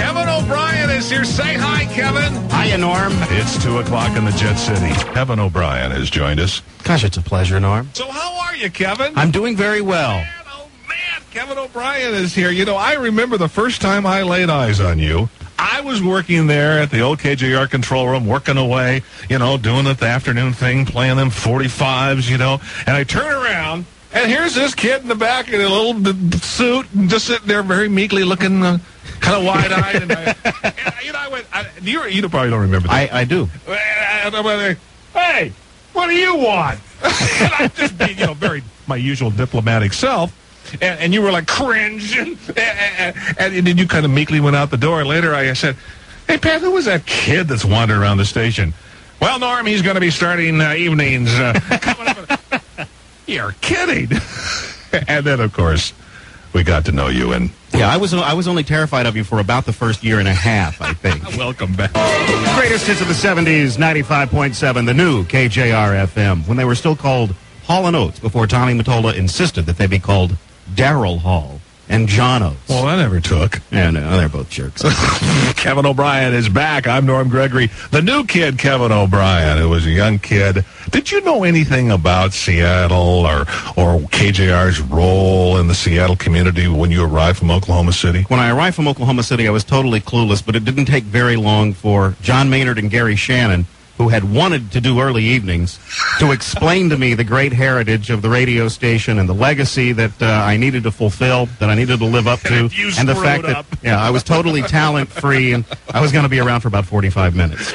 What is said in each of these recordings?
Kevin O'Brien is here. Say hi, Kevin. Hiya, Norm. It's 2 o'clock in the Jet City. Kevin O'Brien has joined us. Gosh, it's a pleasure, Norm. So how are you, Kevin? I'm doing very well. Man, Kevin O'Brien is here. You know, I remember the first time I laid eyes on you. I was working there at the old KJR control room, working away, you know, doing the afternoon thing, playing them 45s, you know. And I turn around, and here's this kid in the back in a little suit, and just sitting there very meekly looking kind of wide-eyed. And I went, you probably don't remember that. I do. And I went, hey, what do you want? And I just being, very my usual diplomatic self. And you were like cringing, and then you kind of meekly went out the door. Later, I said, "Hey, Pat, who was that kid that's wandering around the station?" Well, Norm, he's going to be starting evenings coming up. You're kidding. And then, of course, we got to know you. And yeah, I was only terrified of you for about the first year and a half, I think. Welcome back. Greatest hits of the 70s, 95.7, the new KJR FM, when they were still called Hall & Oates, before Tommy Mottola insisted that they be called Darrell Hall and John Oates. Well, that never took. Yeah, no, they're both jerks. Kevin O'Brien is back. I'm Norm Gregory. The new kid, Kevin O'Brien, who was a young kid. Did you know anything about Seattle or KJR's role in the Seattle community when you arrived from Oklahoma City? When I arrived from Oklahoma City, I was totally clueless, but it didn't take very long for John Maynard and Gary Shannon, who had wanted to do early evenings, to explain to me the great heritage of the radio station and the legacy that I needed to fulfill, that I needed to live up to, and the fact that I was totally talent-free, and I was going to be around for about 45 minutes.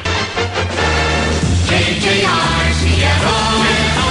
KJR Seattle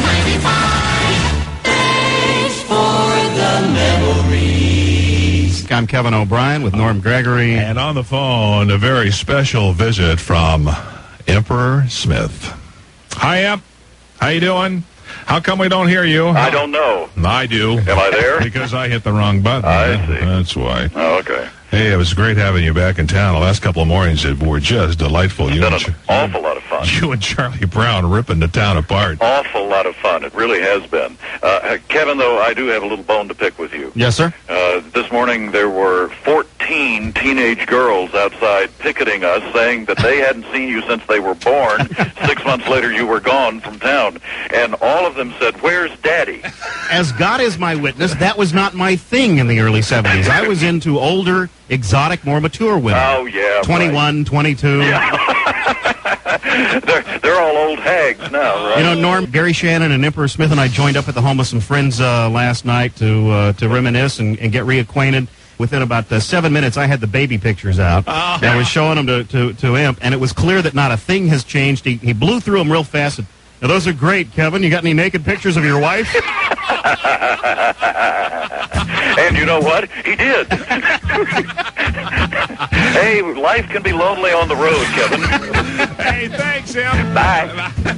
95. Thanks for the memories. I'm Kevin O'Brien with Norm Gregory. And on the phone, a very special visit from Emperor Smith. Hi, Emp. How you doing? How come we don't hear you? I don't know. I do. Am I there? Because I hit the wrong button. I see. That's why. Oh, okay. Hey, it was great having you back in town. The last couple of mornings were just delightful. It's been an awful lot of fun. You and Charlie Brown ripping the town apart. Awful lot of fun. It really has been. Kevin, though, I do have a little bone to pick with you. Yes, sir? This morning there were 14 teenage girls outside picketing us, saying that they hadn't seen you since they were born. 6 months later, you were gone from town. And all of them said, "Where's Daddy?" As God is my witness, that was not my thing in the early 70s. I was into older, exotic, more mature women. Oh, yeah. 21, right. 22. Yeah. they're all old hags now, right? You know, Norm, Gary Shannon and Emperor Smith and I joined up at the home of some friends last night to reminisce and get reacquainted. Within about 7 minutes, I had the baby pictures out. Oh. And I was showing them to Imp, and it was clear that not a thing has changed. He blew through them real fast. And, now, those are great, Kevin. You got any naked pictures of your wife? And you know what? He did. Hey, life can be lonely on the road, Kevin. Hey, thanks, Em. Bye.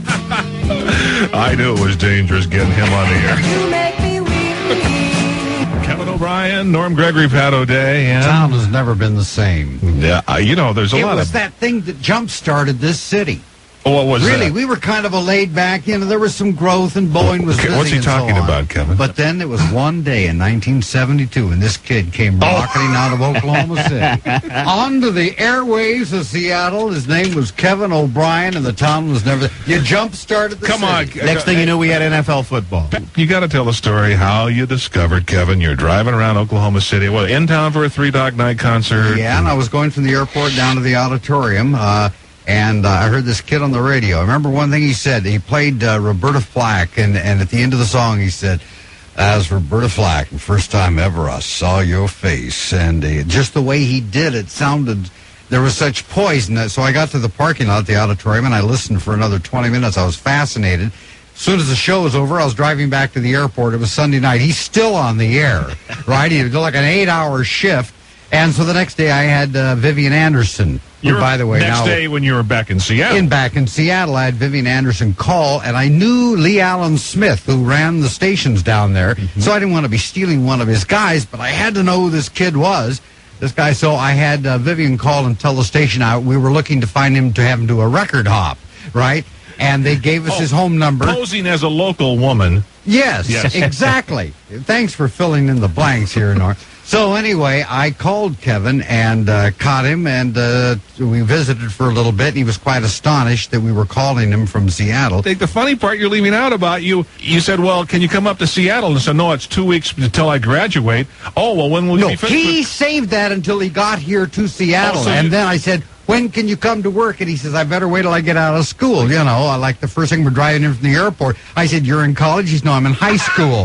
I knew it was dangerous getting him on the air. You make me weary. Kevin O'Brien, Norm Gregory, Pat O'Day, and Town has never been the same. yeah, there's a It lot was of. that thing that jump-started this city. What was Really, that? we were kind of a laid-back, there was some growth, and Boeing was Okay, busy what's he and so talking on. about, Kevin? But then it was one day in 1972, and this kid came rocketing out of Oklahoma City. Onto the airwaves of Seattle. His name was Kevin O'Brien, and the town was never... You jump-started the Come on. city. Next thing you knew, we had NFL football. You got to tell the story how you discovered Kevin. You're driving around Oklahoma City. Well, in town for a Three Dog Night concert. Yeah, and I was going from the airport down to the auditorium, and I heard this kid on the radio. I remember one thing he said. He played Roberta Flack, and at the end of the song he said, "As Roberta Flack, the first time ever I saw your face." And just the way he did it sounded, there was such poise in that. So I got to the parking lot at the auditorium, and I listened for another 20 minutes. I was fascinated. As soon as the show was over, I was driving back to the airport. It was Sunday night. He's still on the air, right? He did like an 8-hour shift. And so the next day I had Vivian Anderson, who, by the way, next day when you were back in Seattle. back in Seattle, I had Vivian Anderson call, and I knew Lee Allen Smith, who ran the stations down there. So I didn't want to be stealing one of his guys, but I had to know who this kid was. This guy, so I had Vivian call and tell the station we were looking to find him to have him do a record hop, right? And they gave us his home number. Posing as a local woman. Yes, Yes. exactly. Thanks for filling in the blanks here, Norm. So anyway, I called Kevin and caught him, and we visited for a little bit, and he was quite astonished that we were calling him from Seattle. I think the funny part you're leaving out about you said, well, can you come up to Seattle? And said, no, it's 2 weeks until I graduate. Oh, well, when will you No, be finished? he saved that until he got here to Seattle, Oh, so and you- then I said, when can you come to work? And he says, I better wait till I get out of school. You know, like the first thing we're driving in from the airport. I said, you're in college? He says, no, I'm in high school.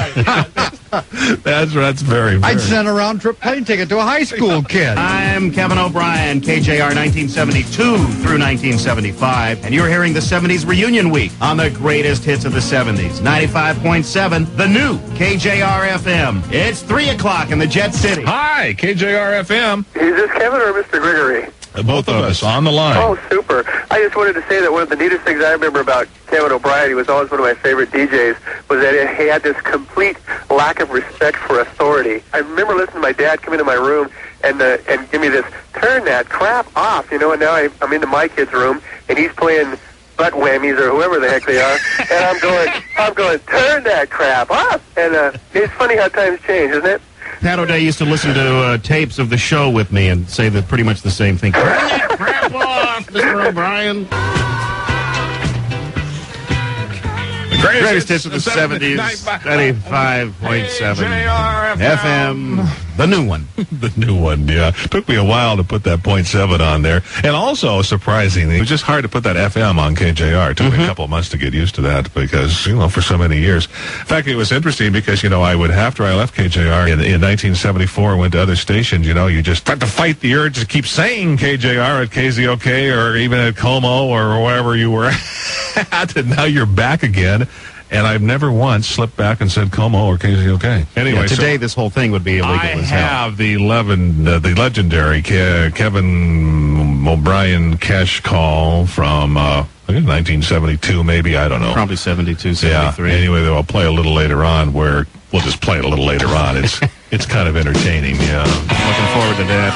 That's very, very... I'd send a round-trip plane ticket to a high school kid. I'm Kevin O'Brien, KJR 1972 through 1975, and you're hearing the 70s Reunion Week on the greatest hits of the 70s. 95.7, the new KJR FM. It's 3 o'clock in the Jet City. Hi, KJR FM. Is this Kevin or Mr. Gregory? Both of us on the line. Oh, super. I just wanted to say that one of the neatest things I remember about Kevin O'Brien, he was always one of my favorite DJs, was that he had this complete lack of respect for authority. I remember listening to my dad come into my room and give me this, turn that crap off, you know, and now I'm into my kid's room, and he's playing butt whammies or whoever the heck they are, and I'm going, turn that crap off. And it's funny how times change, isn't it? Pat O'Day used to listen to tapes of the show with me and say that pretty much the same thing. Turn that crap off, Mr. O'Brien. The Greatest hits of the 70s, 95.7 FM, the new one. The new one, yeah. Took me a while to put that .7 on there. And also, surprisingly, it was just hard to put that FM on KJR. It took me a couple of months to get used to that because, you know, for so many years. In fact, it was interesting because, you know, after I left KJR in 1974 and went to other stations, you know, you just had to fight the urge to keep saying KJR at KZOK or even at Como or wherever you were at. And now you're back again. And I've never once slipped back and said Como or KZOK. Anyway, Yeah, today this whole thing would be illegal I as hell. have the legendary Kevin O'Brien cash call from I think 1972, maybe, I don't know. Probably 72, Yeah. 73. Anyway, I'll play a little later on. Where we'll just play it a little later on. It's kind of entertaining. Yeah. Looking forward to that.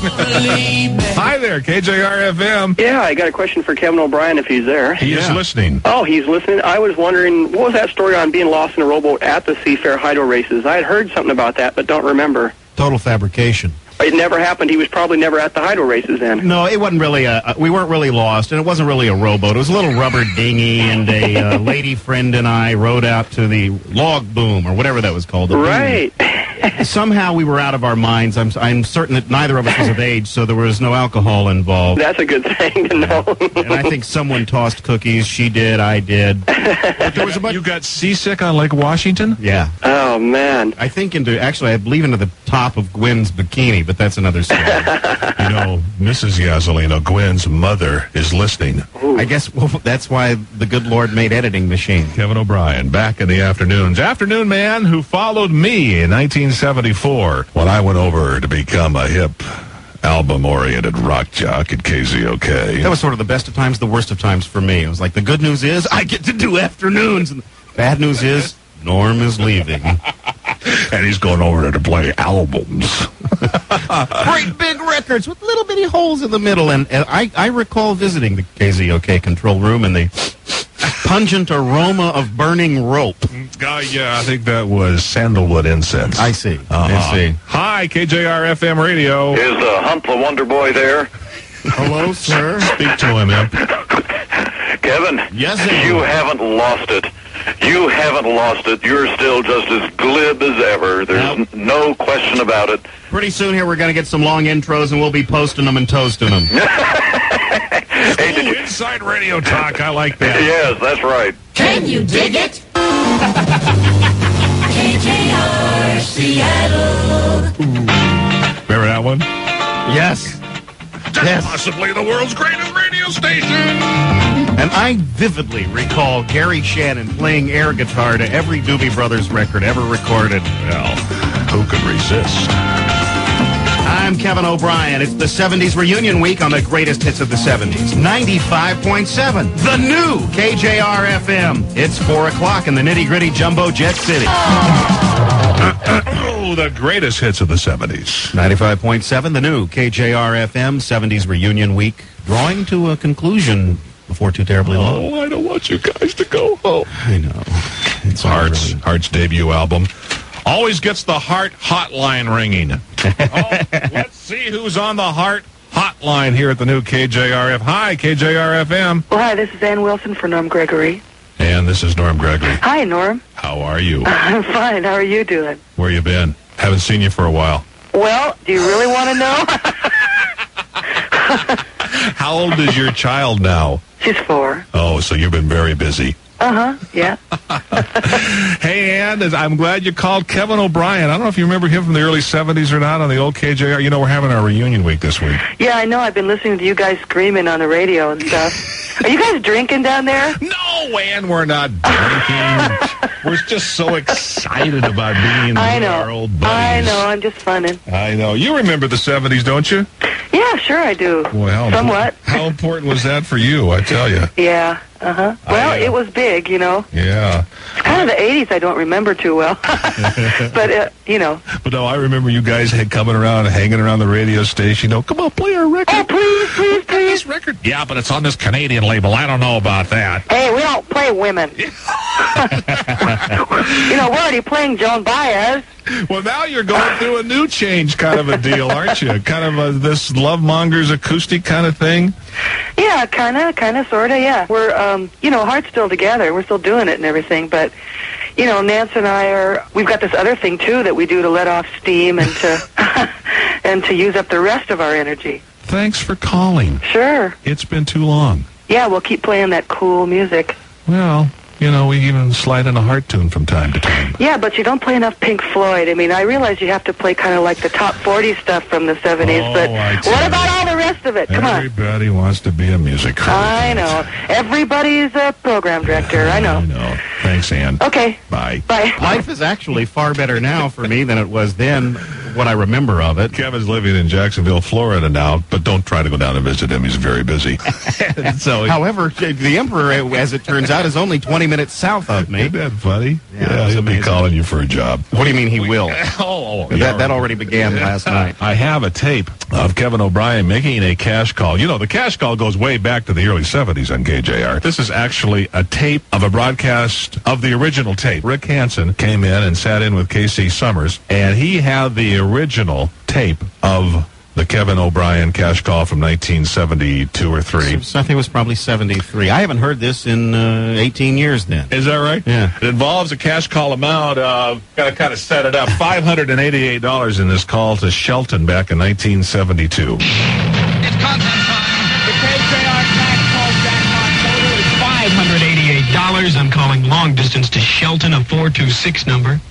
Hi there, KJR FM. Yeah, I got a question for Kevin O'Brien if he's there. He is listening. Oh, he's listening. I was wondering, what was that story on being lost in a rowboat at the Seafair Hydro races? I had heard something about that, but don't remember. Total fabrication. It never happened. He was probably never at the Hydro races then. No, it wasn't really we weren't really lost, and it wasn't really a rowboat. It was a little rubber dinghy, and a lady friend and I rowed out to the log boom, or whatever that was called. The boom. Right. Somehow we were out of our minds. I'm certain that neither of us was of age, so there was no alcohol involved. That's a good thing to know. And I think someone tossed cookies. She did. I did. But there was a bunch. You got seasick on Lake Washington? Yeah. Oh, man. I think I believe into the top of Gwen's bikini, but that's another story. You know, Mrs. Yazzolino, Gwen's mother, is listening. I guess that's why the good Lord made editing machine. Kevin O'Brien, back in the afternoons. Afternoon man who followed me in 1974 when I went over to become a hip, album-oriented rock jock at KZOK. That was sort of the best of times, the worst of times for me. It was like, the good news is I get to do afternoons, and the bad news is Norm is leaving. And he's going over there to play albums. Great big records with little bitty holes in the middle. And I recall visiting the KZOK control room and the pungent aroma of burning rope. Yeah, I think that was sandalwood incense. I see. I see. Hi, KJR FM Radio. Is Hump the Wonder Boy there? Hello, sir. Speak to him, Imp. Kevin, Yes, sir. you haven't lost it. You haven't lost it. You're still just as glib as ever. There's Yep. no question about it. Pretty soon here we're going to get some long intros and we'll be posting them and toasting them. Hey, did Ooh, you? inside radio talk. I like that. Yes, that's right. Can you dig it? KJR Seattle. Remember that one? Yes. Yes. Possibly the world's greatest radio station. And I vividly recall Gary Shannon playing air guitar to every Doobie Brothers record ever recorded. Well, who could resist? I'm Kevin O'Brien. It's the 70s Reunion Week on the greatest hits of the 70s. 95.7, the new KJR FM. It's 4 o'clock in the nitty-gritty Jumbo Jet City. Oh, the greatest hits of the 70s. 95.7, the new KJR FM 70s Reunion Week. Drawing to a conclusion before too terribly long. Oh, I don't want you guys to go home. I know. It's Heart's debut album. Always gets the Heart hotline ringing. Let's see who's on the Heart hotline here at the new KJRF. Hi, KJRFM. Well, hi, this is Ann Wilson for Norm Gregory. And this is Norm Gregory. Hi, Norm. How are you? I'm fine. How are you doing? Where you been? Haven't seen you for a while. Well, do you really want to know? How old is your child now? She's 4. Oh, so you've been very busy. Yeah. Hey, Ann, I'm glad you called Kevin O'Brien. I don't know if you remember him from the early 70s or not on the old KJR. You know, we're having our reunion week this week. Yeah, I know. I've been listening to you guys screaming on the radio and stuff. Are you guys drinking down there? No, Ann, we're not drinking. We're just so excited about being with our old buddies. I know. I'm just funning. I know. You remember the 70s, don't you? Yeah, sure I do. Well, somewhat. How important was that for you, I tell you? Yeah. Well, it was big, you know. Yeah. It's kind of the 80s I don't remember too well. But, you know. But no, I remember you guys coming around and hanging around the radio station. You know, come on, play our record. Oh, please. This record. Yeah, but it's on this Canadian label. I don't know about that. Hey, we don't play women. You know, we're already playing Joan Baez. Well, now you're going through a new change kind of a deal, aren't you? Kind of this Love Mongers acoustic kind of thing? Yeah, kind of, sort of, yeah. We're, you know, Heart's still together. We're still doing it and everything, but, you know, Nance and I we've got this other thing, too, that we do to let off steam and to, and to use up the rest of our energy. Thanks for calling. Sure. It's been too long. Yeah, we'll keep playing that cool music. Well, you know, we even slide in a Heart tune from time to time. Yeah, but you don't play enough Pink Floyd. I mean, I realize you have to play kind of like the top 40 stuff from the 70s, but what about all the rest of it? Come on. Everybody wants to be a music critic. I know. Everybody's a program director. I know. I know. Thanks, Ann. Okay. Bye. Bye. Life is actually far better now for me than it was then, what I remember of it. Kevin's living in Jacksonville, Florida now, but don't try to go down and visit him. He's very busy. However, the Emperor, as it turns out, is only 20 minutes south of me. Isn't that funny? Yeah, he'll amazing. be calling you for a job. What do you mean he will? That already began last night. I have a tape of Kevin O'Brien making a cash call. You know, the cash call goes way back to the early 70s on KJR. This is actually a tape of a broadcast of the original tape. Rick Hansen came in and sat in with K.C. Summers, and he had the original tape of the Kevin O'Brien cash call from 1972 or 3. I think it was probably 73. I haven't heard this in 18 years then. Is that right? Yeah. It involves a cash call amount of, got to kind of set it up, $588 in this call to Shelton back in 1972. It's content time. The KJR cash call jackpot total is $588. I'm calling long distance to Shelton, a 426 number.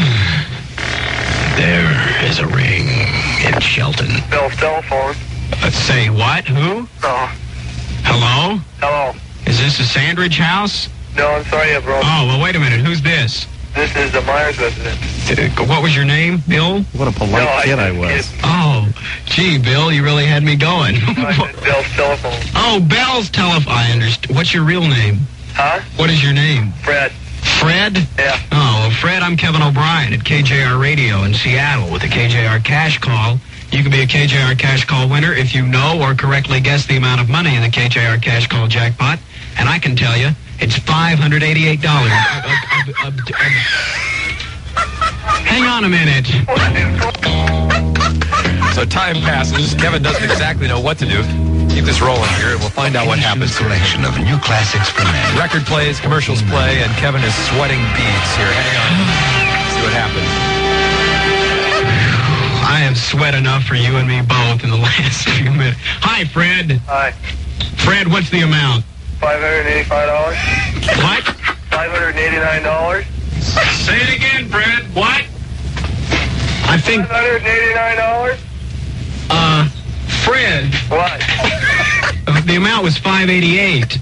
There is a ring in Shelton. Bill's telephone. Say what? Who? Oh. Hello? Hello. Is this a Sandridge house? No, I'm sorry, bro. Oh, well, wait a minute. Who's this? This is the Myers resident. What was your name, Bill? What a polite kid I was. Oh, gee, Bill, you really had me going. Bill's telephone. Oh, Bell's telephone. I understand. What's your real name? Huh? What is your name? Fred. Fred? Yeah. Oh, well, Fred, I'm Kevin O'Brien at KJR Radio in Seattle with the KJR Cash Call. You can be a KJR Cash Call winner if you know or correctly guess the amount of money in the KJR Cash Call jackpot. And I can tell you, it's $588. Hang on a minute. So time passes. Kevin doesn't exactly know what to do. Keep this rolling here, and we'll find out what happens. Selection of new classics for men. Record plays, commercials play, and Kevin is sweating beads here. Hang on. See what happens. I have sweat enough for you and me both in the last few minutes. Hi, Fred. Hi. Fred, what's the amount? $585. What? $589. Say it again, Fred. What? I think... $589. Fred. What? The amount was $588.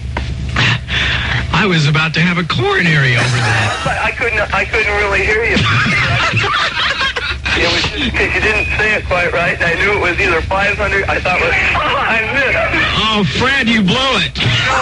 I was about to have a coronary over that. I couldn't really hear you. It was just because you didn't say it quite right, and I knew it was either 500. I thought it was. I missed. Oh, Fred, you blew it.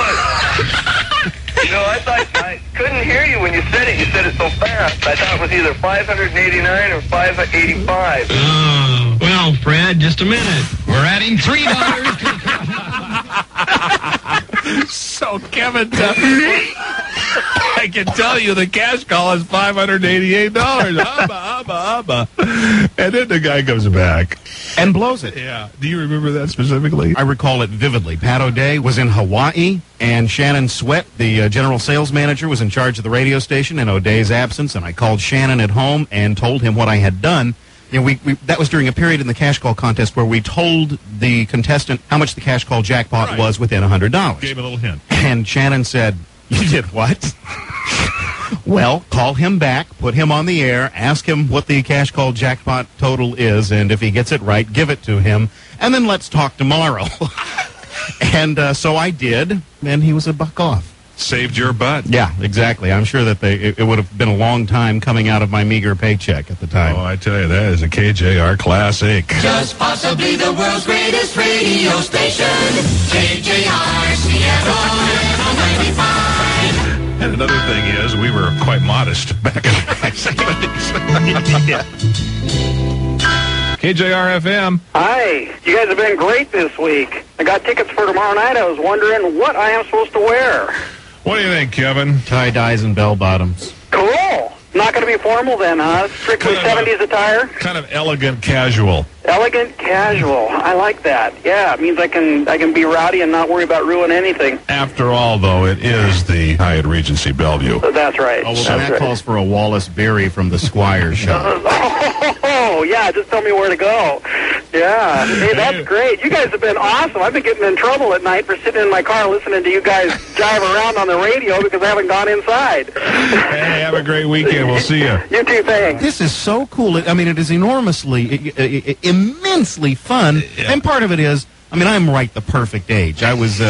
No, I thought I couldn't hear you when you said it. You said it so fast. I thought it was either 589 or 585. Oh, well, Fred, just a minute. We're adding $3. So, Kevin, I can tell you the cash call is $588. Hubba. And then the guy comes back. And blows it. Yeah. Do you remember that specifically? I recall it vividly. Pat O'Day was in Hawaii, and Shannon Sweat, the general sales manager, was in charge of the radio station in O'Day's absence, and I called Shannon at home and told him what I had done. You know, that was during a period in the cash call contest where we told the contestant how much the cash call jackpot was within $100. Gave a little hint. And Shannon said, "You did what?" Well, call him back, put him on the air, ask him what the cash call jackpot total is, and if he gets it right, give it to him, and then let's talk tomorrow. And so I did, and he was a buck off. Saved your butt. Yeah, exactly. I'm sure that it would have been a long time coming out of my meager paycheck at the time. Oh, I tell you, that is a KJR classic. Just possibly the world's greatest radio station. KJR Seattle 95. And another thing is, we were quite modest back in the 70s. Yeah. KJR FM. Hi. You guys have been great this week. I got tickets for tomorrow night. I was wondering what I am supposed to wear. What do you think, Kevin? Tie-dyes and bell-bottoms. Cool. Not going to be formal then, huh? Strictly Kind of 70s attire? Kind of elegant casual. Elegant casual. I like that. Yeah, it means I can be rowdy and not worry about ruining anything. After all, though, it is the Hyatt Regency Bellevue. That's right. Oh, well, then that calls for a Wallace Berry from the Squire show. Oh, yeah, just tell me where to go. Yeah. Hey, that's great. You guys have been awesome. I've been getting in trouble at night for sitting in my car listening to you guys jive around on the radio because I haven't gone inside. Hey, have a great weekend. We'll see you. You too, thanks. This is so cool. I mean, it is immensely fun. Yeah. And part of it is, I mean, I'm right the perfect age. I was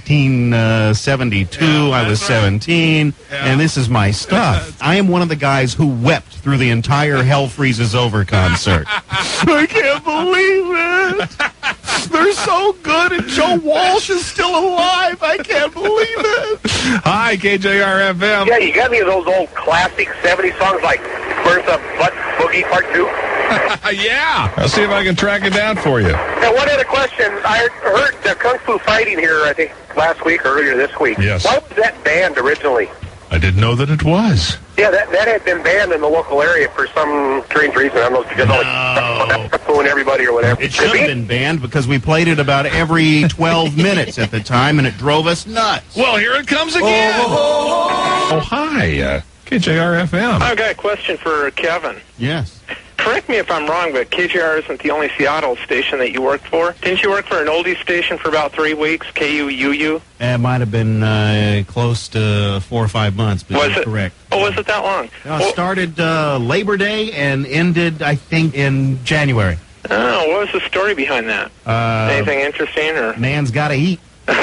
1972. I was 17. And this is my stuff. I am one of the guys who wept through the entire Hell Freezes Over concert. I can't believe it. They're so good, and Joe Walsh is still alive. I can't believe it. Hi, KJR FM. Yeah, you got any of those old classic 70s songs like Bertha Butt Boogie Part 2? Yeah. I'll see if I can track it down for you. And one other question. I heard the Kung Fu Fighting here, I think, last week or earlier this week. Yes. Why was that banned originally? I didn't know that it was. Yeah, that had been banned in the local area for some strange reason. I don't know if because all the fooling everybody or whatever. It should have been banned because we played it about every 12 minutes at the time, and it drove us nuts. Well, here it comes again. Oh, hi, KJR FM. I've got a question for Kevin. Yes. Correct me if I'm wrong, but KJR isn't the only Seattle station that you worked for. Didn't you work for an oldie station for about 3 weeks, KUUU? It might have been close to 4 or 5 months, but Was you're it? correct. Oh, was it that long? Started Labor Day and ended, I think, in January. Oh, what was the story behind that? Anything interesting? Or Man's got to eat.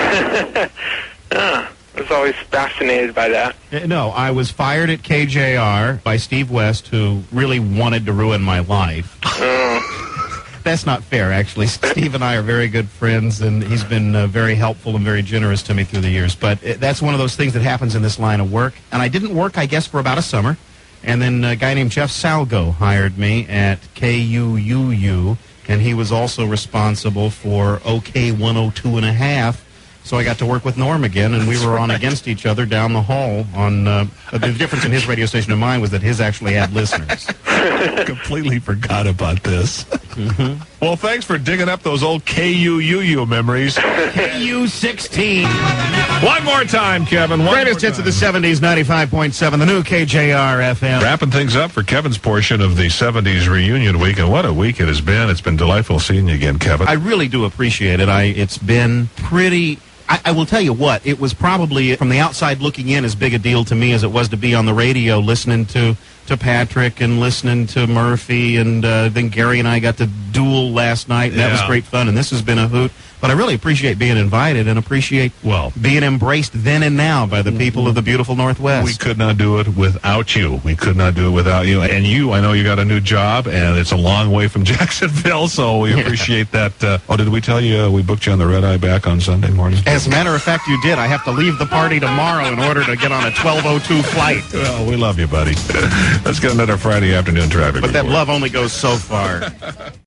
I was always fascinated by that. No, I was fired at KJR by Steve West, who really wanted to ruin my life. That's not fair, actually. Steve and I are very good friends, and he's been very helpful and very generous to me through the years. But that's one of those things that happens in this line of work. And I didn't work, I guess, for about a summer. And then a guy named Jeff Salgo hired me at KUUU, and he was also responsible for OK 102.5. So I got to work with Norm again, and we were on against each other down the hall. On the difference in his radio station and mine was that his actually had listeners. Completely forgot about this. Mm-hmm. Well, thanks for digging up those old KUUU memories. KU16. One more time, Kevin. Greatest hits of the 70s, 95.7, the new KJR FM. Wrapping things up for Kevin's portion of the 70s reunion week, and what a week it has been. It's been delightful seeing you again, Kevin. I really do appreciate it. It's been pretty... I will tell you what, it was probably, from the outside looking in, as big a deal to me as it was to be on the radio listening to Patrick and listening to Murphy, and then Gary and I got to duel last night, and that was great fun, and this has been a hoot. But I really appreciate being invited and appreciate being embraced then and now by the people of the beautiful Northwest. We could not do it without you. We could not do it without you. And you, I know you got a new job, and it's a long way from Jacksonville, so we appreciate that. Did we tell you we booked you on the red eye back on Sunday morning? As a matter of fact, you did. I have to leave the party tomorrow in order to get on a 12:02 flight. Well, we love you, buddy. Let's get another Friday afternoon traffic But that report. love only goes so far.